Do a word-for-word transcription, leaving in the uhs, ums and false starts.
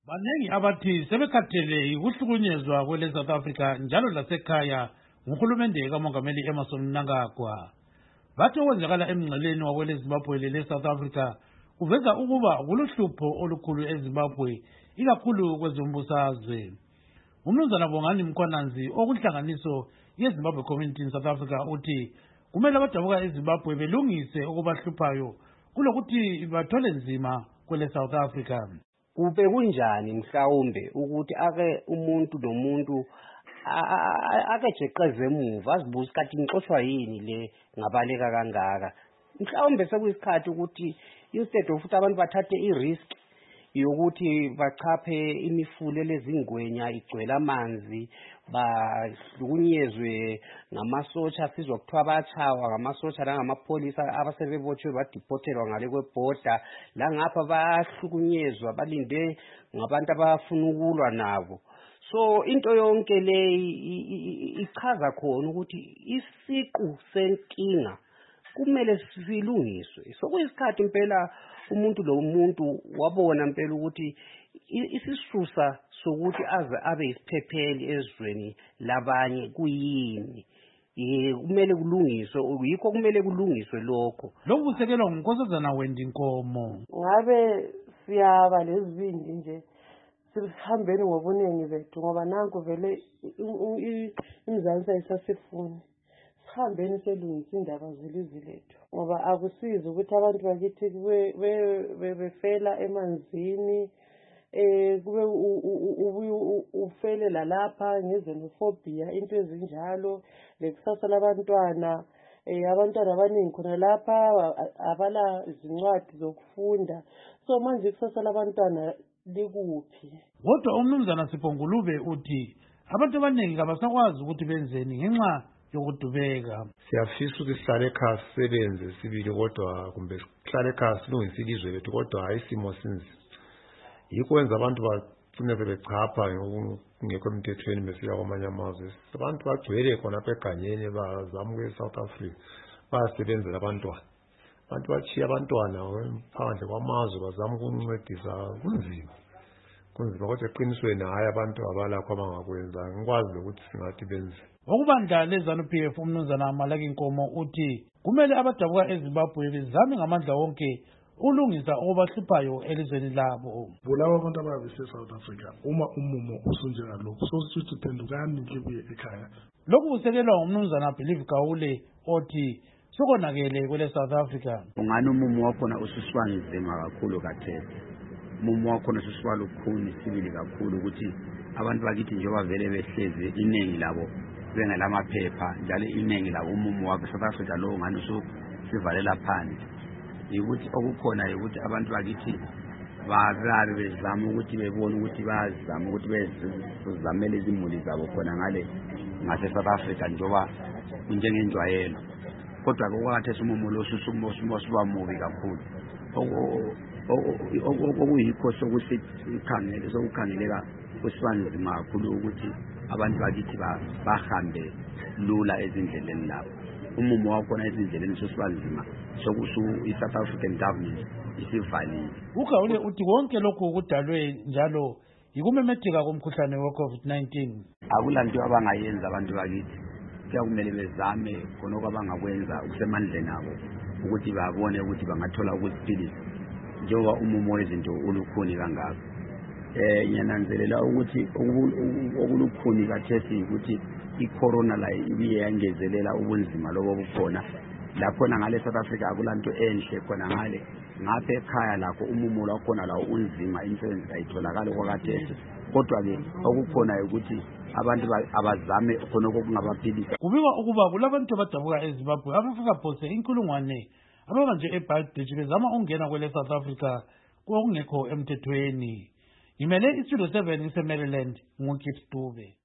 Baningi abathi sebekhathele ukuhlukunyezwa kwele South Africa njalo lasekhaya nguhulumende kaMongameli Emmerson Mnangagwa. Bathi okwenzakala emngceleni wakwele Zimbabwe lele South Africa kuveza ukuba kuluhlupho olukhulu eZimbabwe ikakhulu kwezombusazwe. Umnumzana Bongani Mkhwananzi okunhlanganiso yeZimbabwe Community in South Africa uthi kumele abadabuka eZimbabwe belungise okubahluphayo kulokuthi bathole nzima kwele South Africa. Kube kunjani mhlawumbe ukuthi ake umuntu nomuntu akejeqeze emuva azibuza ukuthi ngixoshwa yini le ngabaleka kangaka. Mhlawumbe sekuyisikhathi ukuthi instead of ukuthi abantu bathathe i-risk yokuthi bachaphe imifule lezingwenya igcwele amanzi bahlukunyezwe ngamasotsha sizwa kuthiwa bayachawa ngamasotsha nangamapolisa abasebebotshwe badiphotelwa ngale kwebhoda la ngapha bahlukunyezwa balinde ngabantu abafuna ukulwa nabo. So into yonke le ichaza khona ukuthi isiqu senkinga kumele silungiswe. So kuyisikhathi impela umuntu lo muntu wabona impela ukuthi isisusa sokuthi aze abe isiphepheli ezweni labanye kuyini kumele kulungiswe yikho kumele kulungiswe lokho. Lokhu kusekelwa nguNkosazana Wendinkomo. Ngabe siyaba lezibindi nje sihambeni ngobuningi bethu ngoba nanku vele imizansi ayisasifuni. Sihambeni selungisa indaba zelizwe lethu ngoba akusizi ukuthi abantu bakithi kube befela emanzini eh kube ufele lalapha ngezenophobia into ezinjalo lekusasa labantwana eh abantwana abaningi khona lapha abala izincwadi zokufunda. So manje ikusasa labantwana likuphi? Kodwa umnumzana Sipongulube uthi abantu abaningi abasakwazi ukuthi benzeni ngenxa yokudubeka. Siyafisa ukuthi sihlale ekhaya sisebenze sibili kodwa kumbe sihlale ekhaya silungise ilizwe lethu kodwa hayi isimo sinzima. Yikho kwenza abantu bagcine sebechapha ngekho emthethweni besiya kwamanye amazwe. Abantu bagcwele khona apha eganyeni bazama ukuya eSouth Africa bayasebenzela abantwana. Abantu bachiya abantwana phandle kwamazwe bazama ukuncedisa kunzima. Kunzima kodwa eqinisweni hayi abantu abalakho abangakwenza ngikwazi ukuthi singathi benze. Ngokubandla leZANU P F umnumzana Malaki Nkomo uthi kumele abadabuka eZimbabwe bezame ngamandla wonke ulungisa okubahluphayo elizweni labo. Bulawa abantu ababese South Africa uma umumo usunjengalokho so sithi phendukani ngibuye ekhaya. Lokhu kusekelwa umnumzana Believe Gawule othi sokonakele kwele South Africa. Ungani umumo wakhona ususwa nzima kakhulu kathesi. Umumo wakhona ususwa lukhuni sibili kakhulu ukuthi abantu bakithi njengoba vele behleze iningi labo bengelamaphepha njalo iningi labo umumo wakhe South Africa lo ngani ususivalela phandle. Ukuthi okukhona ukuthi abantu bakithi bazabe bezama ukuthi bebone ukuthi bazama ukuthi bezamele izimuli zabo khona ngale ngase South Africa njengoba kunjengenjwayelo. Kodwa kokwathi umumo lo ususumo sibamubi kakhulu. Okuyikho sokuthi ikhangele sokukhangeleka kuswanzima kakhulu ukuthi abantu bakithi bahambe lula ezindleleni labo. Umumo wakhona ezindleleni sosibanzima sokusu iSouth African government isivalile. Ugawule uthi konke lokho kudalwe njalo yikumemetheka komkhuhlane we-COVID nineteen. Akulanto abangayenza abantu bakithi. Kuyakumele bezame khona okwabangakwenza ukusemandleni abo ukuthi babone ukuthi bangathola ukuziphilisa njengoba umumo wezinto ulukhuni kangaka. Eh nyananzelela ukuthi okulukhuni kathesi ukuthi icorona la ibiye yangezelela ubunzima lobo bukhona lapho ngale South Africa akulanto enhle khona ngale ngapha ekhaya lakho umumo lakhona la unzima imisebenzi ayitholakala kwakathesi kodwa ke okukhona ukuthi abantu abazame khona okungabaphilisa. Kubikwa ukuba kulabantu abadabuka eZimbabwe abafika phose inkulungwane ababanje eBridge bezama ukungena kwele South Africa kokungekho emthethweni. Imele iStudio seven ise Maryland nguKip Stube.